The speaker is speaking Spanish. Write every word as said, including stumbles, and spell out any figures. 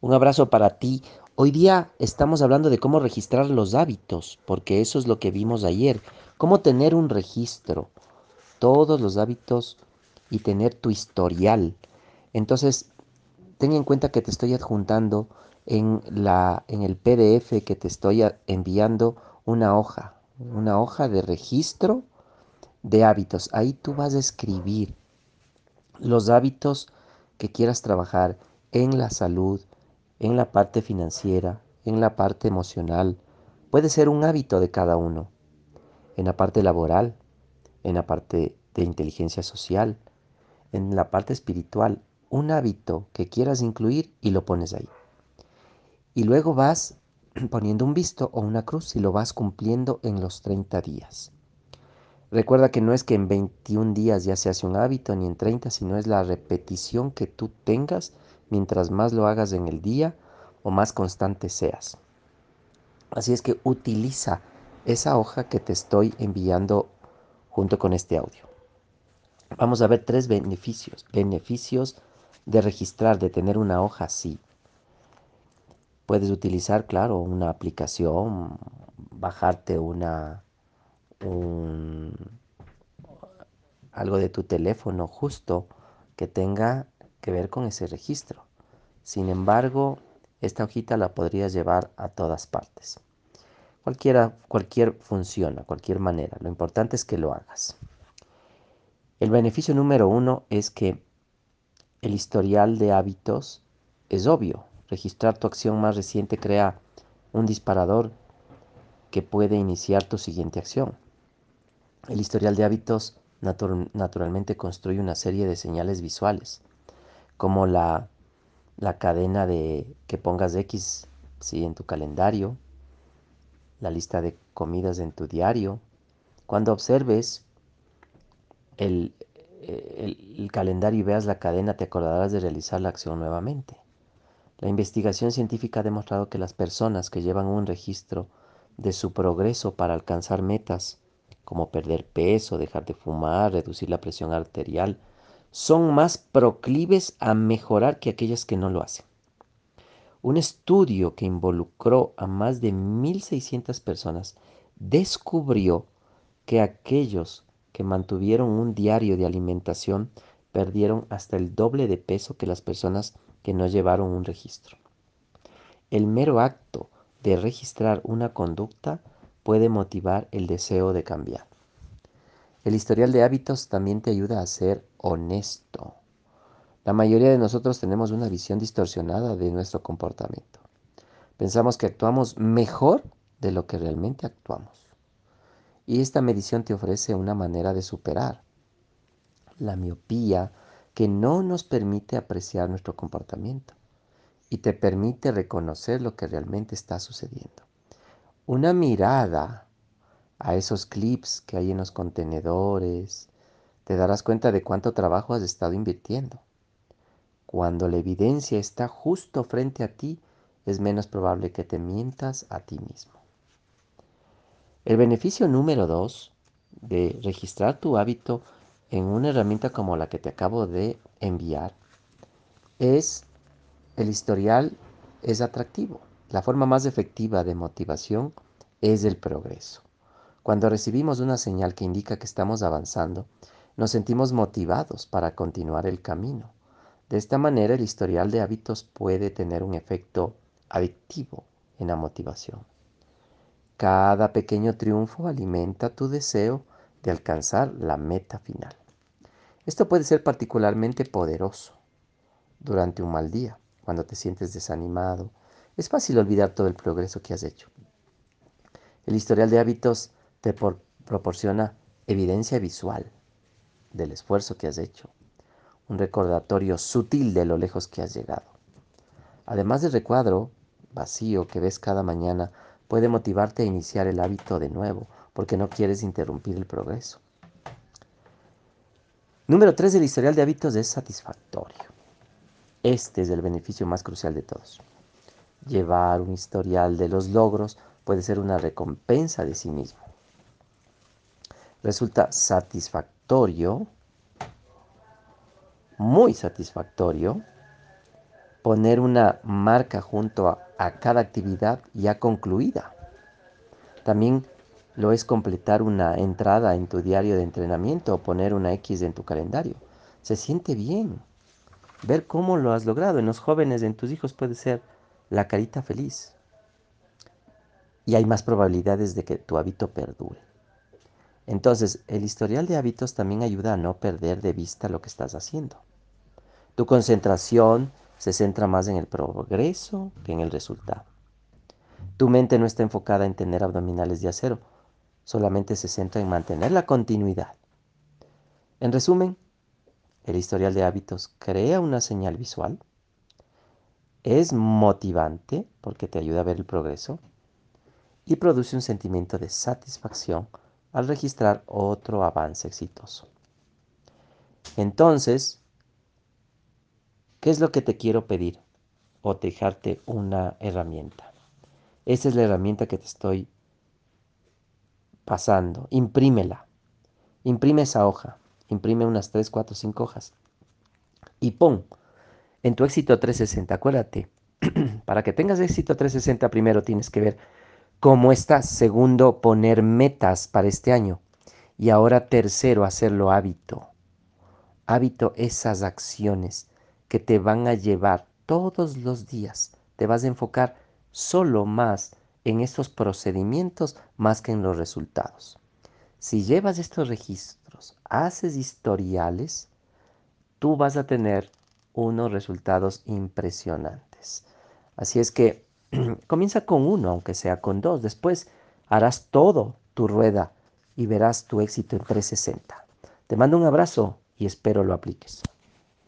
Un abrazo para ti. Hoy día estamos hablando de cómo registrar los hábitos, porque eso es lo que vimos ayer. Cómo tener un registro, todos los hábitos y tener tu historial. Entonces, ten en cuenta que te estoy adjuntando en la, en el P D F que te estoy a- enviando una hoja, una hoja de registro de hábitos. Ahí tú vas a escribir los hábitos que quieras trabajar en la salud, en la parte financiera, en la parte emocional. Puede ser un hábito de cada uno, en la parte laboral, en la parte de inteligencia social, en la parte espiritual, un hábito que quieras incluir y lo pones ahí. Y luego vas poniendo un visto o una cruz si lo vas cumpliendo en los treinta días. Recuerda que no es que en veintiún días ya se hace un hábito ni en treinta, sino es la repetición que tú tengas mientras más lo hagas en el día o más constante seas. Así es que utiliza esa hoja que te estoy enviando junto con este audio. Vamos a ver tres beneficios. Beneficios de registrar, de tener una hoja así. Puedes utilizar, claro, una aplicación, bajarte una, un, algo de tu teléfono justo que tenga que ver con ese registro. Sin embargo, esta hojita la podrías llevar a todas partes. Cualquiera, cualquier funciona, cualquier manera. Lo importante es que lo hagas. El beneficio número uno es que el historial de hábitos es obvio. Registrar tu acción más reciente crea un disparador que puede iniciar tu siguiente acción. El historial de hábitos natu- naturalmente construye una serie de señales visuales, como la, la cadena de que pongas X, ¿sí?, en tu calendario, la lista de comidas en tu diario. Cuando observes el, el, el calendario y veas la cadena, te acordarás de realizar la acción nuevamente. La investigación científica ha demostrado que las personas que llevan un registro de su progreso para alcanzar metas, como perder peso, dejar de fumar, reducir la presión arterial, son más proclives a mejorar que aquellas que no lo hacen. Un estudio que involucró a más de mil seiscientas personas descubrió que aquellos que mantuvieron un diario de alimentación perdieron hasta el doble de peso que las personas que no llevaron un registro. El mero acto de registrar una conducta puede motivar el deseo de cambiar. El historial de hábitos también te ayuda a ser honesto. La mayoría de nosotros tenemos una visión distorsionada de nuestro comportamiento. Pensamos que actuamos mejor de lo que realmente actuamos. Y esta medición te ofrece una manera de superar la miopía que no nos permite apreciar nuestro comportamiento y te permite reconocer lo que realmente está sucediendo. Una mirada a esos clips que hay en los contenedores, te darás cuenta de cuánto trabajo has estado invirtiendo. Cuando la evidencia está justo frente a ti, es menos probable que te mientas a ti mismo. El beneficio número dos de registrar tu hábito en una herramienta como la que te acabo de enviar es el historial es atractivo. La forma más efectiva de motivación es el progreso. Cuando recibimos una señal que indica que estamos avanzando, nos sentimos motivados para continuar el camino. De esta manera, el historial de hábitos puede tener un efecto adictivo en la motivación. Cada pequeño triunfo alimenta tu deseo de alcanzar la meta final. Esto puede ser particularmente poderoso durante un mal día, cuando te sientes desanimado. Es fácil olvidar todo el progreso que has hecho. El historial de hábitos te por- proporciona evidencia visual del esfuerzo que has hecho, un recordatorio sutil de lo lejos que has llegado. Además del recuadro vacío que ves cada mañana, puede motivarte a iniciar el hábito de nuevo, porque no quieres interrumpir el progreso. Número tres, el historial de hábitos es satisfactorio. Este es el beneficio más crucial de todos. Llevar un historial de los logros puede ser una recompensa de sí mismo. Resulta satisfactorio, muy satisfactorio, poner una marca junto a, a cada actividad ya concluida. También lo es completar una entrada en tu diario de entrenamiento o poner una X en tu calendario. Se siente bien ver cómo lo has logrado. En los jóvenes, en tus hijos puede ser la carita feliz. Y hay más probabilidades de que tu hábito perdure. Entonces, el historial de hábitos también ayuda a no perder de vista lo que estás haciendo. Tu concentración se centra más en el progreso que en el resultado. Tu mente no está enfocada en tener abdominales de acero, solamente se centra en mantener la continuidad. En resumen, el historial de hábitos crea una señal visual, es motivante porque te ayuda a ver el progreso y produce un sentimiento de satisfacción al registrar otro avance exitoso. Entonces, ¿qué es lo que te quiero pedir? O dejarte una herramienta. Esta es la herramienta que te estoy pasando. Imprímela. Imprime esa hoja. Imprime unas tres, cuatro, cinco hojas. Y pon en tu éxito trescientos sesenta. Acuérdate, para que tengas éxito trescientos sesenta, primero tienes que ver cómo estás. Segundo, poner metas para este año. Y ahora tercero, hacerlo hábito. Hábito, esas acciones que te van a llevar todos los días. Te vas a enfocar solo más en estos procedimientos más que en los resultados. Si llevas estos registros, haces historiales, tú vas a tener unos resultados impresionantes. Así es que comienza con uno, aunque sea con dos. Después harás todo tu rueda y verás tu éxito en trescientos sesenta. Te mando un abrazo y espero lo apliques.